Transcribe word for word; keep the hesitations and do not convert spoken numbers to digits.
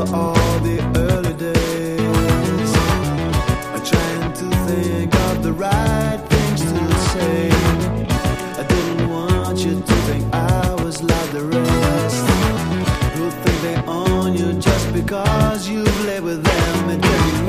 remember all the early days, trying to think of the right things to say. I didn't want you to think I was like the rest, who think they own you just because you've lived with them. It didn't